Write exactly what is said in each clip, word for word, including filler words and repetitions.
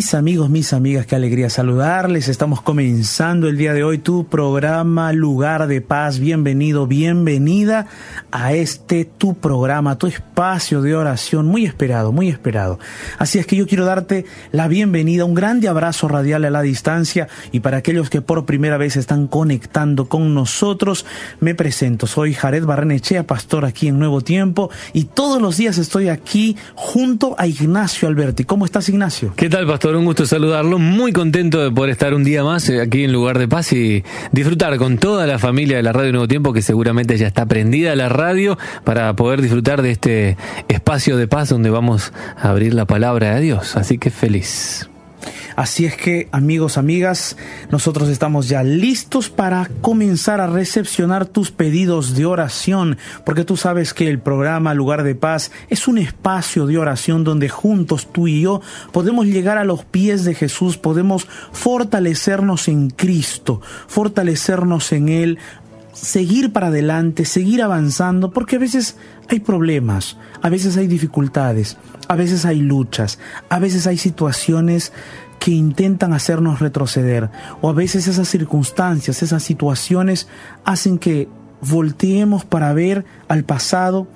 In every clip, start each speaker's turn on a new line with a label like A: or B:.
A: Mis amigos, mis amigas, qué alegría saludarles. Estamos comenzando el día de hoy tu programa Lugar de Paz. Bienvenido, bienvenida a este tu programa, tu espacio de oración muy esperado, muy esperado. Así es que yo quiero darte la bienvenida, un grande abrazo radial a la distancia, y para aquellos que por primera vez están conectando con nosotros, me presento. Soy Jared Barrenechea, pastor aquí en Nuevo Tiempo, y todos los días estoy aquí junto a Ignacio Alberti. ¿Cómo estás, Ignacio?
B: ¿Qué tal, pastor? Un gusto saludarlo. Muy contento de poder estar un día más aquí en Lugar de Paz y disfrutar con toda la familia de la Radio Nuevo Tiempo, que seguramente ya está prendida a la radio, para poder disfrutar de este espacio de paz donde vamos a abrir la palabra de Dios. Así que feliz.
A: Así es que, amigos, amigas, nosotros estamos ya listos para comenzar a recepcionar tus pedidos de oración, porque tú sabes que el programa Lugar de Paz es un espacio de oración donde juntos tú y yo podemos llegar a los pies de Jesús, podemos fortalecernos en Cristo, fortalecernos en Él, seguir para adelante, seguir avanzando, porque a veces hay problemas, a veces hay dificultades, a veces hay luchas, a veces hay situaciones que intentan hacernos retroceder, o a veces esas circunstancias, esas situaciones hacen que volteemos para ver al pasado,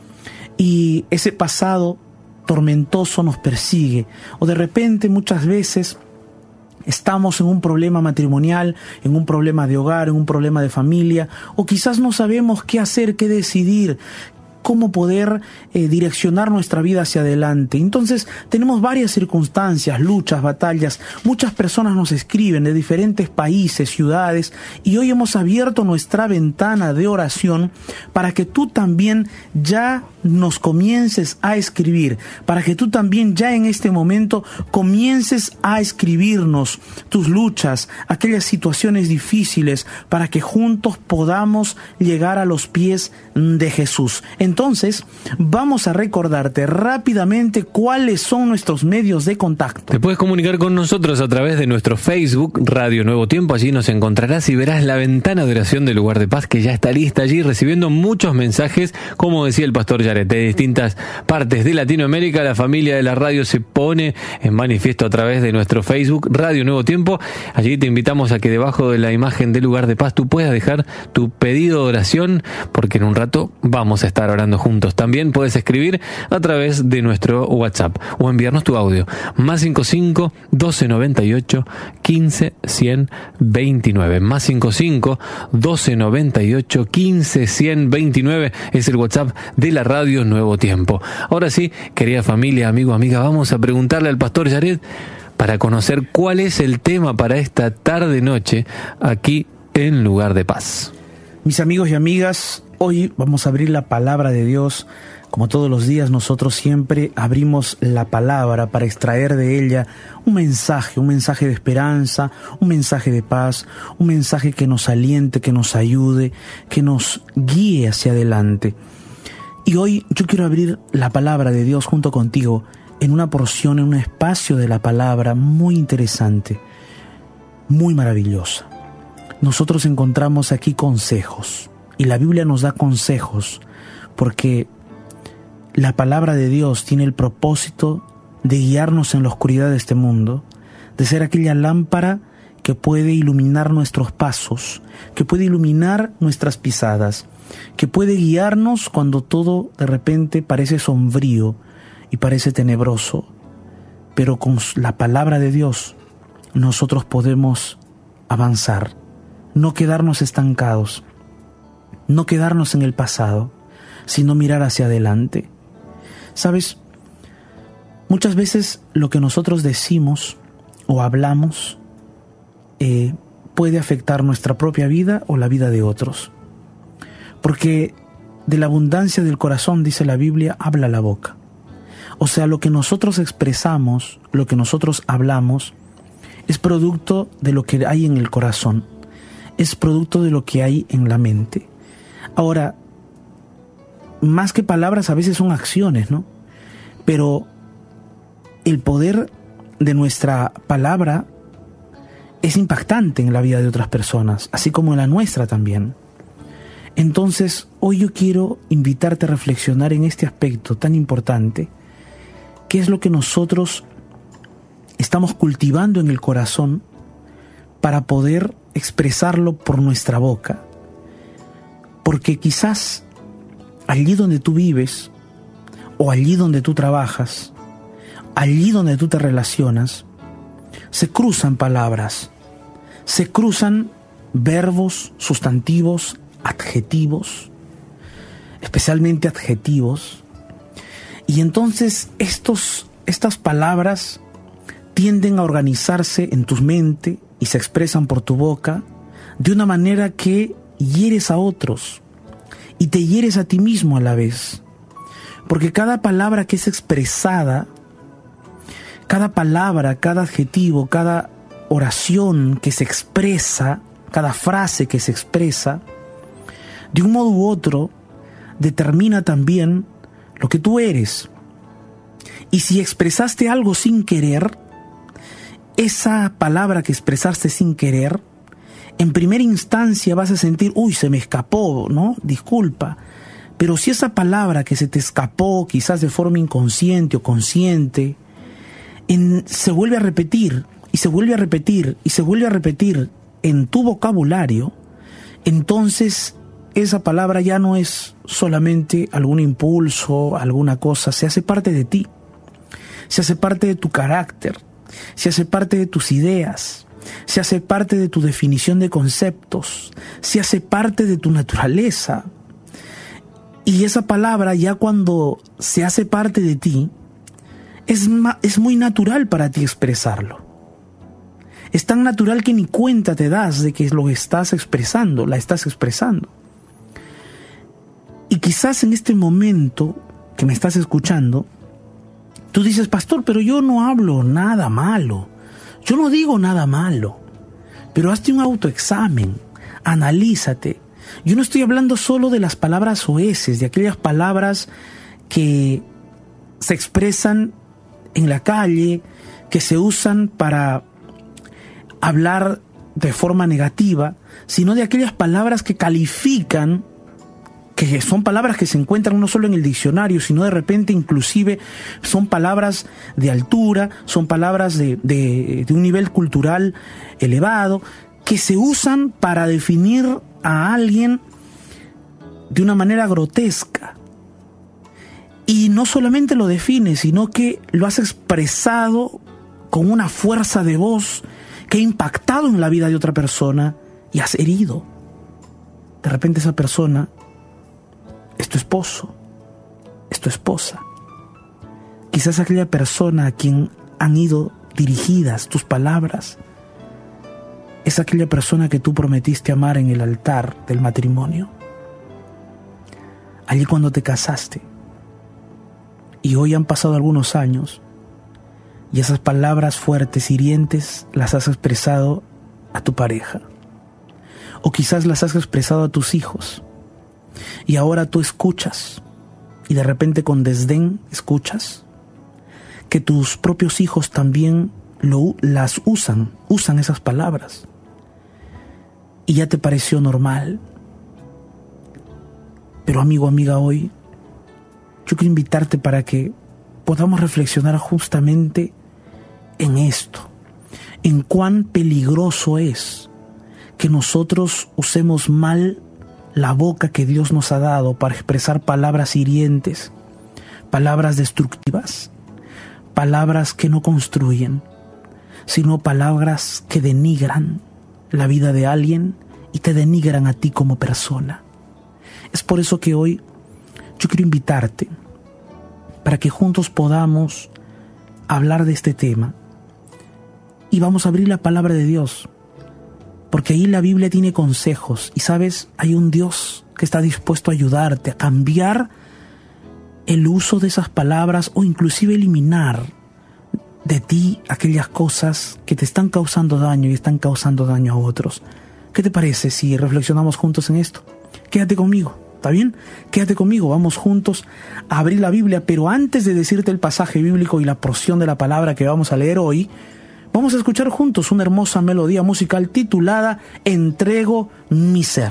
A: y ese pasado tormentoso nos persigue, o de repente muchas veces estamos en un problema matrimonial, en un problema de hogar, en un problema de familia, o quizás no sabemos qué hacer, qué decidir, cómo poder eh, direccionar nuestra vida hacia adelante. Entonces tenemos varias circunstancias, luchas, batallas. Muchas personas nos escriben de diferentes países, ciudades, y hoy hemos abierto nuestra ventana de oración para que tú también ya nos comiences a escribir, para que tú también ya en este momento comiences a escribirnos tus luchas, aquellas situaciones difíciles, para que juntos podamos llegar a los pies de Jesús. Entonces, vamos a recordarte rápidamente cuáles son nuestros medios de contacto.
B: Te puedes comunicar con nosotros a través de nuestro Facebook, Radio Nuevo Tiempo. Allí nos encontrarás y verás la ventana de oración del Lugar de Paz, que ya está lista allí, recibiendo muchos mensajes, como decía el pastor Yaret, de distintas partes de Latinoamérica. La familia de la radio se pone en manifiesto a través de nuestro Facebook, Radio Nuevo Tiempo. Allí te invitamos a que debajo de la imagen del Lugar de Paz tú puedas dejar tu pedido de oración, porque en un rato vamos a estar orando juntos. También puedes escribir a través de nuestro WhatsApp o enviarnos tu audio. Más cincuenta y cinco, doce noventa y ocho, quince, cien veintinueve. Más cincuenta y cinco, doce noventa y ocho, quince, cien veintinueve es el WhatsApp de la Radio Nuevo Tiempo. Ahora sí, querida familia, amigo, amiga, vamos a preguntarle al pastor Yaret para conocer cuál es el tema para esta tarde-noche aquí en Lugar de Paz.
A: Mis amigos y amigas, hoy vamos a abrir la palabra de Dios. Como todos los días, nosotros siempre abrimos la palabra para extraer de ella un mensaje, un mensaje de esperanza, un mensaje de paz, un mensaje que nos aliente, que nos ayude, que nos guíe hacia adelante. Y hoy yo quiero abrir la palabra de Dios junto contigo en una porción, en un espacio de la palabra muy interesante, muy maravillosa. Nosotros encontramos aquí consejos, y la Biblia nos da consejos porque la palabra de Dios tiene el propósito de guiarnos en la oscuridad de este mundo, de ser aquella lámpara que puede iluminar nuestros pasos, que puede iluminar nuestras pisadas, que puede guiarnos cuando todo de repente parece sombrío y parece tenebroso. Pero con la palabra de Dios nosotros podemos avanzar, no quedarnos estancados, no quedarnos en el pasado, sino mirar hacia adelante. ¿Sabes? Muchas veces lo que nosotros decimos o hablamos eh, puede afectar nuestra propia vida o la vida de otros. Porque de la abundancia del corazón, dice la Biblia, habla la boca. O sea, lo que nosotros expresamos, lo que nosotros hablamos, es producto de lo que hay en el corazón, es producto de lo que hay en la mente. Ahora, más que palabras, a veces son acciones, ¿no? Pero el poder de nuestra palabra es impactante en la vida de otras personas, así como en la nuestra también. Entonces, hoy yo quiero invitarte a reflexionar en este aspecto tan importante, que es lo que nosotros estamos cultivando en el corazón para poder expresarlo por nuestra boca. Porque quizás allí donde tú vives, o allí donde tú trabajas, allí donde tú te relacionas, se cruzan palabras, se cruzan verbos, sustantivos, adjetivos, especialmente adjetivos. Y entonces estos, estas palabras tienden a organizarse en tu mente y se expresan por tu boca de una manera que hieres a otros y te hieres a ti mismo a la vez. Porque cada palabra que es expresada, cada palabra, cada adjetivo, cada oración que se expresa, cada frase que se expresa, de un modo u otro, determina también lo que tú eres. Y si expresaste algo sin querer, esa palabra que expresaste sin querer, en primera instancia vas a sentir, uy, se me escapó, ¿no? Disculpa. Pero si esa palabra que se te escapó, quizás de forma inconsciente o consciente, en, se vuelve a repetir, y se vuelve a repetir, y se vuelve a repetir en tu vocabulario, entonces esa palabra ya no es solamente algún impulso, alguna cosa, se hace parte de ti, se hace parte de tu carácter, se hace parte de tus ideas, se hace parte de tu definición de conceptos, se hace parte de tu naturaleza. Y esa palabra ya cuando se hace parte de ti, es, ma- es muy natural para ti expresarlo. Es tan natural que ni cuenta te das de que lo estás expresando, la estás expresando. Y quizás en este momento que me estás escuchando, tú dices, pastor, pero yo no hablo nada malo. Yo no digo nada malo. Pero hazte un autoexamen, analízate. Yo no estoy hablando solo de las palabras soeces, de aquellas palabras que se expresan en la calle, que se usan para hablar de forma negativa, sino de aquellas palabras que califican, que son palabras que se encuentran no solo en el diccionario, sino de repente inclusive son palabras de altura, son palabras de, de, de un nivel cultural elevado, que se usan para definir a alguien de una manera grotesca. Y no solamente lo defines, sino que lo has expresado con una fuerza de voz que ha impactado en la vida de otra persona y has herido. De repente esa persona es tu esposo, es tu esposa. Quizás aquella persona a quien han ido dirigidas tus palabras es aquella persona que tú prometiste amar en el altar del matrimonio. Allí cuando te casaste. Y hoy han pasado algunos años y esas palabras fuertes, hirientes, las has expresado a tu pareja. O quizás las has expresado a tus hijos. Y ahora tú escuchas, y de repente con desdén escuchas, que tus propios hijos también lo, las usan, usan esas palabras. Y ya te pareció normal. Pero amigo, amiga, hoy yo quiero invitarte para que podamos reflexionar justamente en esto, en cuán peligroso es que nosotros usemos mal la boca que Dios nos ha dado para expresar palabras hirientes, palabras destructivas, palabras que no construyen, sino palabras que denigran la vida de alguien y te denigran a ti como persona. Es por eso que hoy yo quiero invitarte para que juntos podamos hablar de este tema y vamos a abrir la palabra de Dios, porque ahí la Biblia tiene consejos y sabes, hay un Dios que está dispuesto a ayudarte a cambiar el uso de esas palabras o inclusive eliminar de ti aquellas cosas que te están causando daño y están causando daño a otros. ¿Qué te parece si reflexionamos juntos en esto? Quédate conmigo, ¿está bien? Quédate conmigo, vamos juntos a abrir la Biblia, pero antes de decirte el pasaje bíblico y la porción de la palabra que vamos a leer hoy, vamos a escuchar juntos una hermosa melodía musical titulada Entrego mi ser.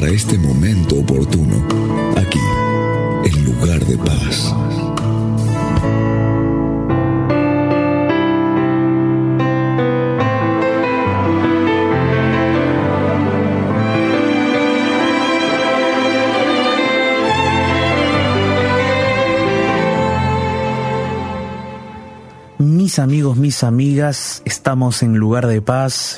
C: para este momento oportuno, aquí, en Lugar de Paz.
A: Mis amigos, mis amigas, estamos en Lugar de Paz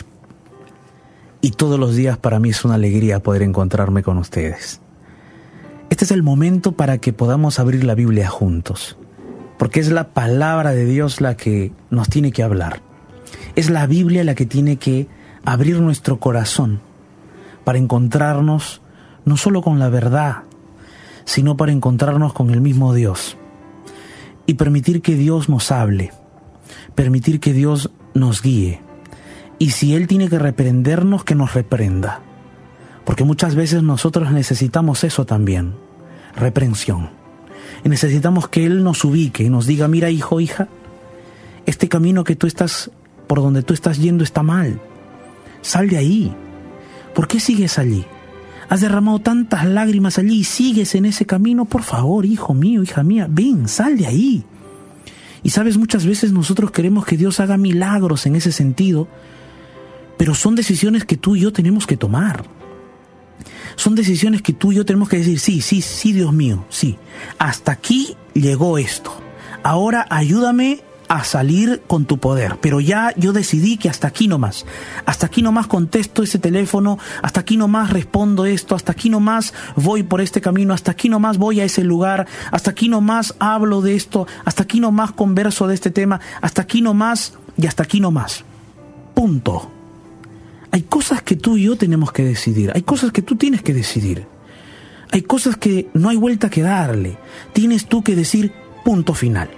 A: y todos los días para mí es una alegría poder encontrarme con ustedes. Este es el momento para que podamos abrir la Biblia juntos, porque es la palabra de Dios la que nos tiene que hablar. Es la Biblia la que tiene que abrir nuestro corazón para encontrarnos no solo con la verdad, sino para encontrarnos con el mismo Dios y permitir que Dios nos hable. Permitir que Dios nos guíe. Y si Él tiene que reprendernos, que nos reprenda. Porque muchas veces nosotros necesitamos eso también. Reprensión. Y necesitamos que Él nos ubique y nos diga, mira hijo, hija, este camino que tú estás, por donde tú estás yendo está mal. Sal de ahí. ¿Por qué sigues allí? Has derramado tantas lágrimas allí y sigues en ese camino. Por favor, hijo mío, hija mía, ven, sal de ahí. Y sabes, muchas veces nosotros queremos que Dios haga milagros en ese sentido, pero son decisiones que tú y yo tenemos que tomar. Son decisiones que tú y yo tenemos que decir, sí, sí, sí, Dios mío, sí. Hasta aquí llegó esto. Ahora ayúdame a salir con tu poder. Pero ya yo decidí que hasta aquí nomás. Hasta aquí nomás contesto ese teléfono, hasta aquí nomás respondo esto, hasta aquí nomás voy por este camino, hasta aquí nomás voy a ese lugar, hasta aquí nomás hablo de esto, hasta aquí nomás converso de este tema, hasta aquí nomás y hasta aquí nomás. Punto. Hay cosas que tú y yo tenemos que decidir, hay cosas que tú tienes que decidir. Hay cosas que no hay vuelta que darle. Tienes tú que decir punto final.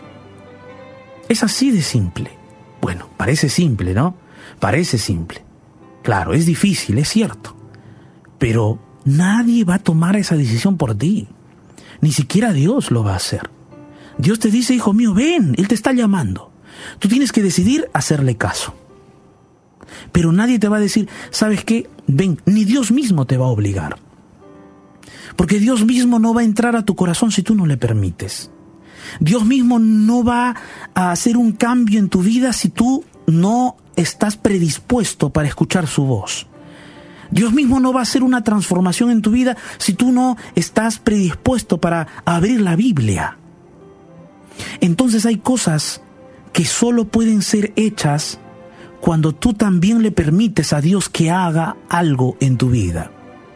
A: Es así de simple. Bueno, parece simple, ¿no? Parece simple. Claro, es difícil, es cierto. Pero nadie va a tomar esa decisión por ti. Ni siquiera Dios lo va a hacer. Dios te dice, hijo mío, ven, Él te está llamando. Tú tienes que decidir hacerle caso. Pero nadie te va a decir, ¿sabes qué? Ven, ni Dios mismo te va a obligar. Porque Dios mismo no va a entrar a tu corazón si tú no le permites. Dios mismo no va a hacer un cambio en tu vida si tú no estás predispuesto para escuchar su voz. Dios mismo no va a hacer una transformación en tu vida si tú no estás predispuesto para abrir la Biblia. Entonces hay cosas que solo pueden ser hechas cuando tú también le permites a Dios que haga algo en tu vida.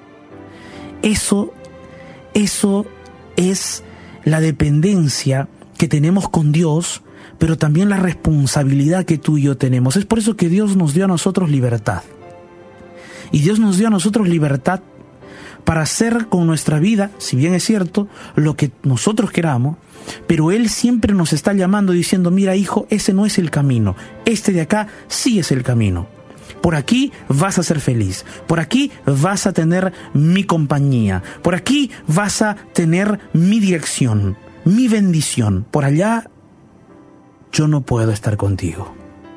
A: Eso, eso es la dependencia que tenemos con Dios, pero también la responsabilidad que tú y yo tenemos. Es por eso que Dios nos dio a nosotros libertad. Y Dios nos dio a nosotros libertad para hacer con nuestra vida, si bien es cierto, lo que nosotros queramos, pero Él siempre nos está llamando diciendo, mira hijo, ese no es el camino, este de acá sí es el camino. Por aquí vas a ser feliz, por aquí vas a tener mi compañía, por aquí vas a tener mi dirección, mi bendición. Por allá yo no puedo estar contigo.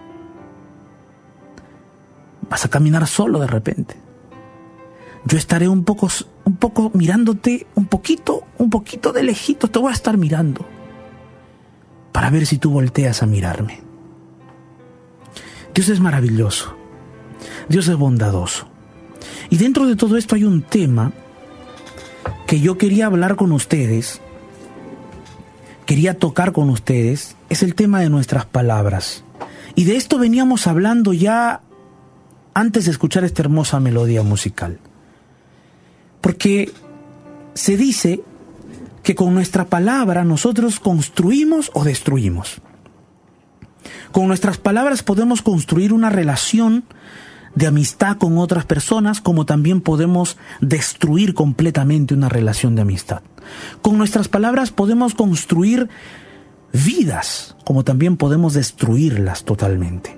A: Vas a caminar solo de repente. Yo estaré un poco, un poco mirándote, un poquito, un poquito de lejito, te voy a estar mirando para ver si tú volteas a mirarme. Dios es maravilloso. Dios es bondadoso. Y dentro de todo esto hay un tema que yo quería hablar con ustedes, quería tocar con ustedes, es el tema de nuestras palabras. Y de esto veníamos hablando ya antes de escuchar esta hermosa melodía musical. Porque se dice que con nuestra palabra nosotros construimos o destruimos. Con nuestras palabras podemos construir una relación de amistad con otras personas, como también podemos destruir completamente una relación de amistad. Con nuestras palabras podemos construir vidas, como también podemos destruirlas totalmente.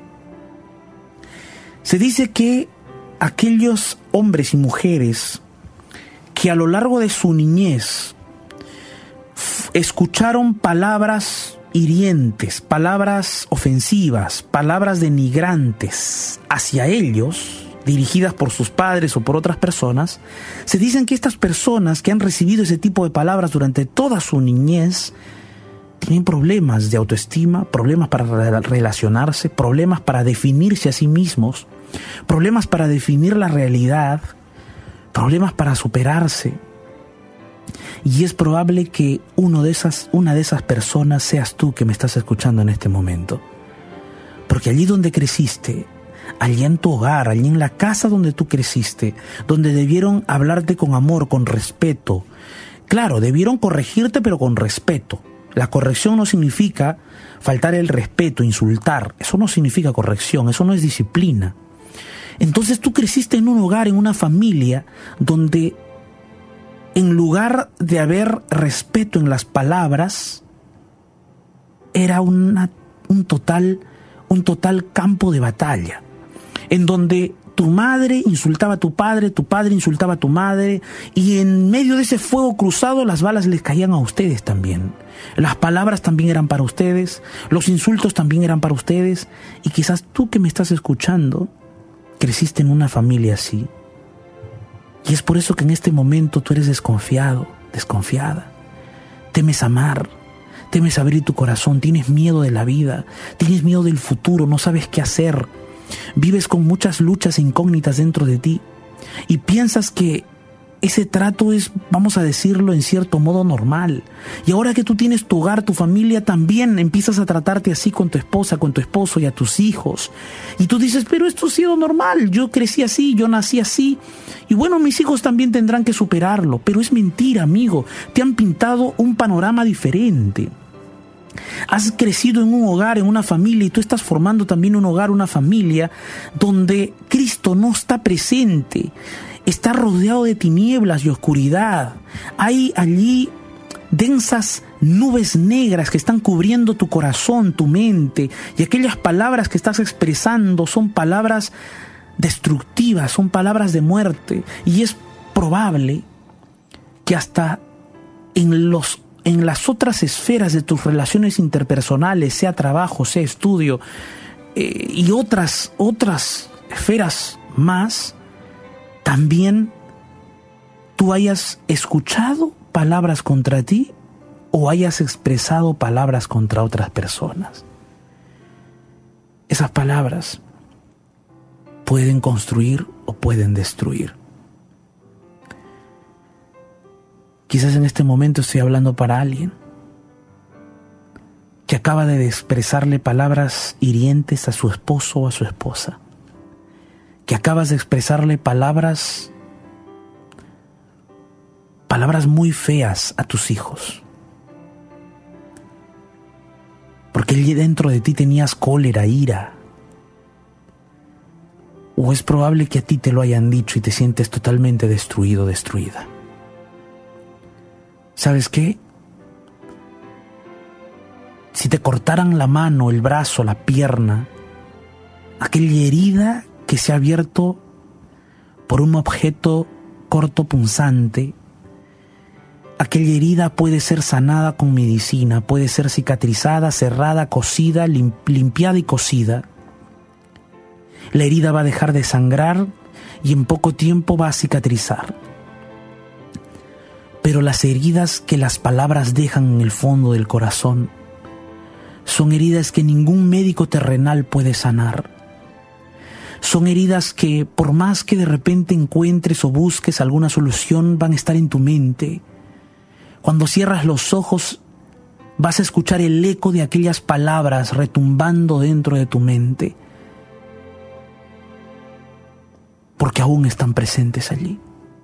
A: Se dice que aquellos hombres y mujeres que a lo largo de su niñez escucharon palabras hirientes, palabras ofensivas, palabras denigrantes hacia ellos, dirigidas por sus padres o por otras personas, se dicen que estas personas que han recibido ese tipo de palabras durante toda su niñez tienen problemas de autoestima, problemas para relacionarse, problemas para definirse a sí mismos, problemas para definir la realidad, problemas para superarse. Y es probable que uno de esas, una de esas personas seas tú que me estás escuchando en este momento. Porque allí donde creciste, allí en tu hogar, allí en la casa donde tú creciste, donde debieron hablarte con amor, con respeto. Claro, debieron corregirte, pero con respeto. La corrección no significa faltar el respeto, insultar. Eso no significa corrección, eso no es disciplina. Entonces tú creciste en un hogar, en una familia, donde en lugar de haber respeto en las palabras, era una, un total, un total campo de batalla, en donde tu madre insultaba a tu padre, tu padre insultaba a tu madre, y en medio de ese fuego cruzado las balas les caían a ustedes también. Las palabras también eran para ustedes, los insultos también eran para ustedes, y quizás tú que me estás escuchando, creciste en una familia así. Y es por eso que en este momento tú eres desconfiado, desconfiada. Temes amar, temes abrir tu corazón, tienes miedo de la vida, tienes miedo del futuro, no sabes qué hacer. Vives con muchas luchas e incógnitas dentro de ti y piensas que ese trato es, vamos a decirlo, en cierto modo normal. Y ahora que tú tienes tu hogar, tu familia, también empiezas a tratarte así con tu esposa, con tu esposo y a tus hijos. Y tú dices, pero esto ha sido normal, yo crecí así, yo nací así. Y bueno, mis hijos también tendrán que superarlo. Pero es mentira, amigo, te han pintado un panorama diferente. Has crecido en un hogar, en una familia, y tú estás formando también un hogar, una familia, donde Cristo no está presente. Está rodeado de tinieblas y oscuridad. Hay allí densas nubes negras que están cubriendo tu corazón, tu mente, y aquellas palabras que estás expresando son palabras destructivas, son palabras de muerte, y es probable que hasta en los en las otras esferas de tus relaciones interpersonales, sea trabajo, sea estudio, eh, y otras otras esferas más, también tú hayas escuchado palabras contra ti o hayas expresado palabras contra otras personas. Esas palabras pueden construir o pueden destruir. Quizás en este momento estoy hablando para alguien que acaba de expresarle palabras hirientes a su esposo o a su esposa, que acabas de expresarle palabras, palabras muy feas a tus hijos, porque allí dentro de ti tenías cólera, ira, o es probable que a ti te lo hayan dicho y te sientes totalmente destruido, destruida. ¿Sabes qué? Si te cortaran la mano, el brazo, la pierna, aquella herida que se ha abierto por un objeto corto punzante, aquella herida puede ser sanada con medicina, puede ser cicatrizada, cerrada, cosida, lim- limpiada y cosida. La herida va a dejar de sangrar y en poco tiempo va a cicatrizar. Pero las heridas que las palabras dejan en el fondo del corazón son heridas que ningún médico terrenal puede sanar. Son heridas que por más que de repente encuentres o busques alguna solución, van a estar en tu mente. Cuando cierras los ojos, vas a escuchar el eco de aquellas palabras retumbando dentro de tu mente, porque aún están presentes allí.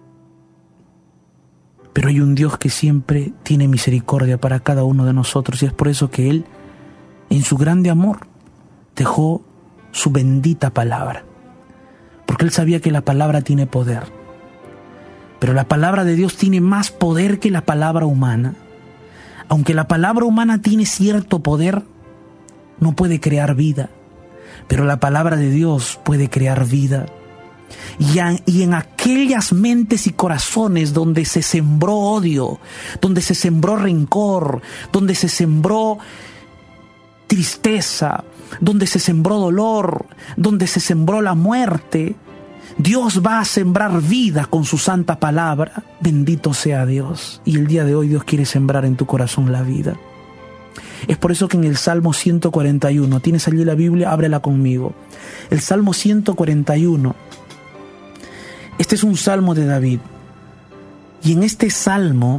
A: Pero hay un Dios que siempre tiene misericordia para cada uno de nosotros, y es por eso que Él, en su grande amor, dejó su bendita palabra, porque Él sabía que la palabra tiene poder. Pero la palabra de Dios tiene más poder que la palabra humana. Aunque la palabra humana tiene cierto poder, no puede crear vida, pero la palabra de Dios puede crear vida. Y, a, y en aquellas mentes y corazones donde se sembró odio, donde se sembró rencor, donde se sembró tristeza, donde se sembró dolor, donde se sembró la muerte, Dios va a sembrar vida con su santa palabra. Bendito sea Dios. Y el día de hoy Dios quiere sembrar en tu corazón la vida. Es por eso que en el Salmo ciento cuarenta y uno, ¿tienes allí la Biblia? Ábrela conmigo. El Salmo ciento cuarenta y uno, este es un salmo de David. Y en este salmo,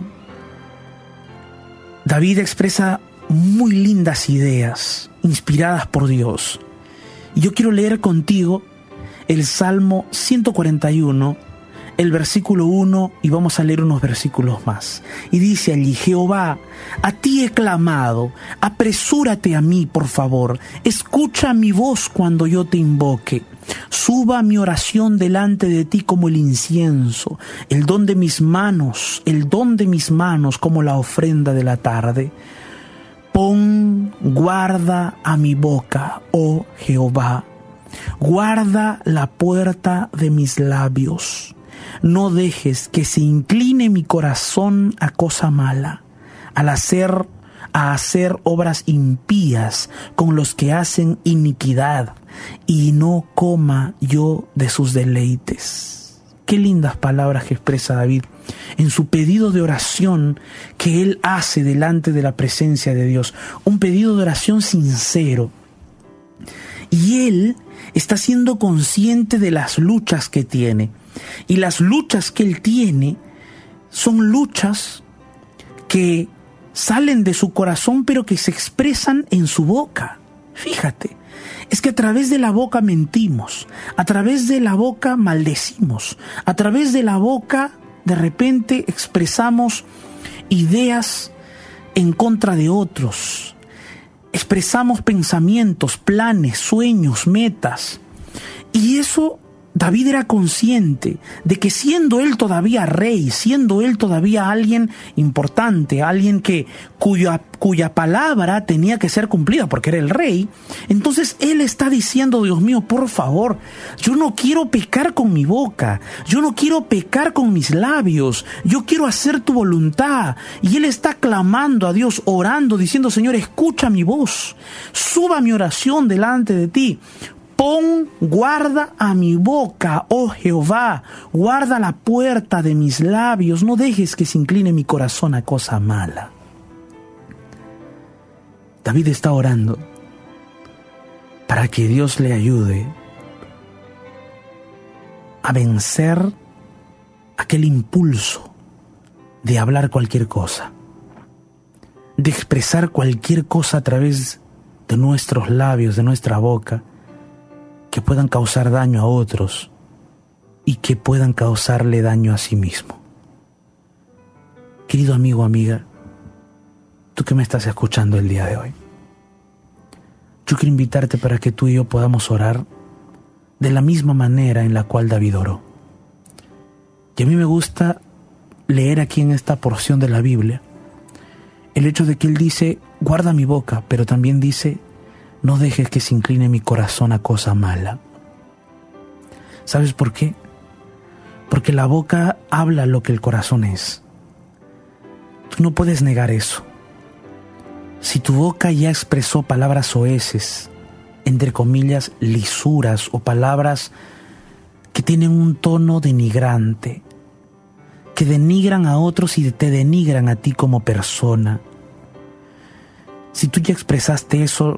A: David expresa muy lindas ideas, inspiradas por Dios. Y yo quiero leer contigo el Salmo ciento cuarenta y uno, el versículo uno, y vamos a leer unos versículos más. Y dice allí: Jehová, a ti he clamado, apresúrate a mí, por favor, escucha mi voz cuando yo te invoque. Suba mi oración delante de ti como el incienso, el don de mis manos, el don de mis manos como la ofrenda de la tarde. Pon guarda a mi boca, oh Jehová, guarda la puerta de mis labios. No dejes que se incline mi corazón a cosa mala, al hacer, a hacer obras impías con los que hacen iniquidad, y no coma yo de sus deleites. Qué lindas palabras que expresa David en su pedido de oración que él hace delante de la presencia de Dios. Un pedido de oración sincero. Y él está siendo consciente de las luchas que tiene. Y las luchas que él tiene son luchas que salen de su corazón, pero que se expresan en su boca. Fíjate, es que a través de la boca mentimos, a través de la boca maldecimos, a través de la boca de repente expresamos ideas en contra de otros, expresamos pensamientos, planes, sueños, metas. Y eso David era consciente de que siendo él todavía rey, siendo él todavía alguien importante, alguien que cuya, cuya palabra tenía que ser cumplida porque era el rey, entonces él está diciendo: Dios mío, por favor, yo no quiero pecar con mi boca, yo no quiero pecar con mis labios, yo quiero hacer tu voluntad. Y él está clamando a Dios, orando, diciendo: Señor, escucha mi voz, suba mi oración delante de ti. Pon guarda a mi boca, oh Jehová, guarda la puerta de mis labios, no dejes que se incline mi corazón a cosa mala. David está orando para que Dios le ayude a vencer aquel impulso de hablar cualquier cosa, de expresar cualquier cosa a través de nuestros labios, de nuestra boca, que puedan causar daño a otros y que puedan causarle daño a sí mismo. Querido amigo, amiga, tú que me estás escuchando el día de hoy, yo quiero invitarte para que tú y yo podamos orar de la misma manera en la cual David oró. Y a mí me gusta leer aquí en esta porción de la Biblia el hecho de que él dice: guarda mi boca, pero también dice: no dejes que se incline mi corazón a cosa mala. ¿Sabes por qué? Porque la boca habla lo que el corazón es. Tú no puedes negar eso. Si tu boca ya expresó palabras soeces, entre comillas, lisuras, o palabras que tienen un tono denigrante, que denigran a otros y te denigran a ti como persona, si tú ya expresaste eso,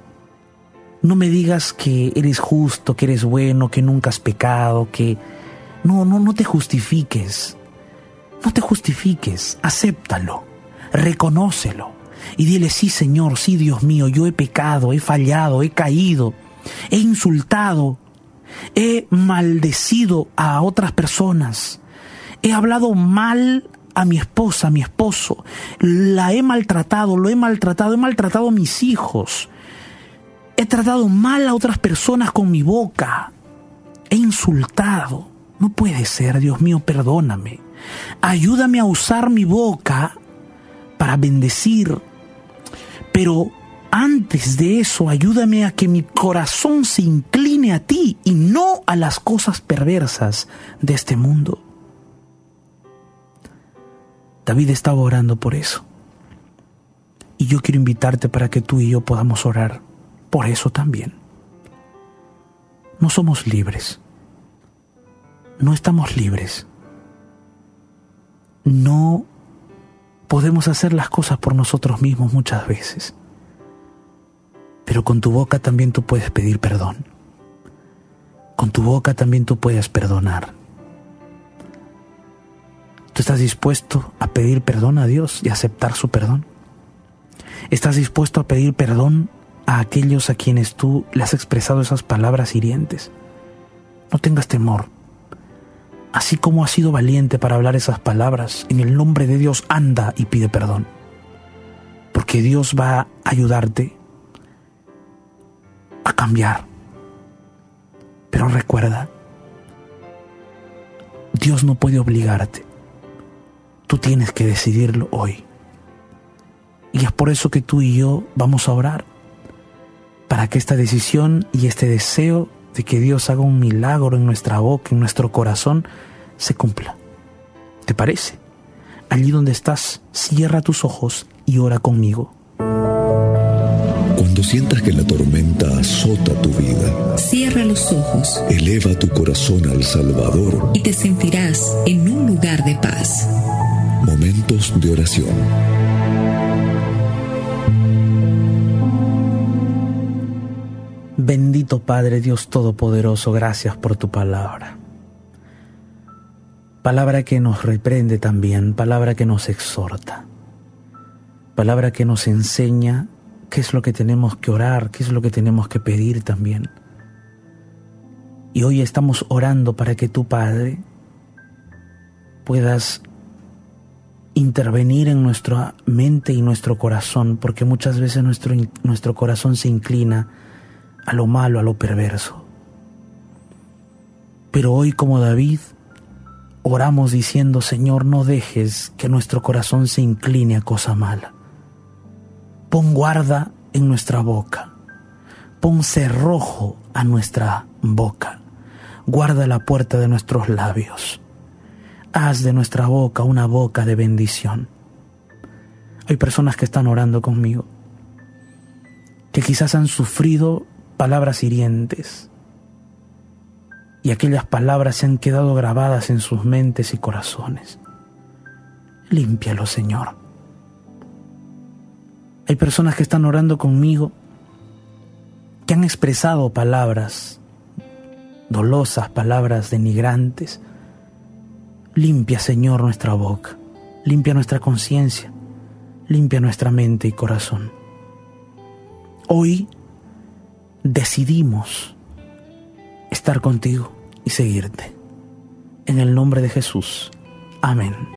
A: no me digas que eres justo, que eres bueno, que nunca has pecado, que... No, no, no te justifiques. No te justifiques. Acéptalo. Reconócelo. Y dile: sí, Señor, sí, Dios mío, yo he pecado, he fallado, he caído, he insultado, he maldecido a otras personas, he hablado mal a mi esposa, a mi esposo, la he maltratado, lo he maltratado, he maltratado a mis hijos. He tratado mal a otras personas con mi boca. He insultado. No puede ser, Dios mío, perdóname. Ayúdame a usar mi boca para bendecir. Pero antes de eso, ayúdame a que mi corazón se incline a ti y no a las cosas perversas de este mundo. David estaba orando por eso. Y yo quiero invitarte para que tú y yo podamos orar por eso también. No somos libres. no estamos libres. No podemos hacer las cosas por nosotros mismos muchas veces. Pero con tu boca también tú puedes pedir perdón. Con tu boca también tú puedes perdonar. ¿Tú estás dispuesto a pedir perdón a Dios y aceptar su perdón? ¿Estás dispuesto a pedir perdón a aquellos a quienes tú le has expresado esas palabras hirientes? No tengas temor. Así como has sido valiente para hablar esas palabras, en el nombre de Dios anda y pide perdón. Porque Dios va a ayudarte a cambiar. Pero recuerda, Dios no puede obligarte. Tú tienes que decidirlo hoy. Y es por eso que tú y yo vamos a orar, para que esta decisión y este deseo de que Dios haga un milagro en nuestra boca, en nuestro corazón, se cumpla. ¿Te parece? Allí donde estás, cierra tus ojos y ora conmigo.
C: Cuando sientas que la tormenta azota tu vida,
D: cierra los ojos.
C: Eleva tu corazón al Salvador
D: y te sentirás en un lugar de paz.
C: Momentos de oración.
A: Bendito Padre Dios Todopoderoso, gracias por tu palabra. Palabra que nos reprende también, palabra que nos exhorta, palabra que nos enseña qué es lo que tenemos que orar, qué es lo que tenemos que pedir también. Y hoy estamos orando para que tú, Padre, puedas intervenir en nuestra mente y nuestro corazón, porque muchas veces nuestro, nuestro corazón se inclina a lo malo, a lo perverso. Pero hoy, como David, oramos diciendo: Señor, no dejes que nuestro corazón se incline a cosa mala. Pon guarda en nuestra boca. Pon cerrojo a nuestra boca. Guarda la puerta de nuestros labios. Haz de nuestra boca una boca de bendición. Hay personas que están orando conmigo, que quizás han sufrido palabras hirientes, y aquellas palabras se han quedado grabadas en sus mentes y corazones. Límpialo, Señor. Hay personas que están orando conmigo, que han expresado palabras dolosas, palabras denigrantes. Limpia, Señor, nuestra boca, limpia nuestra conciencia, limpia nuestra mente y corazón. Hoy decidimos estar contigo y seguirte. En el nombre de Jesús. Amén.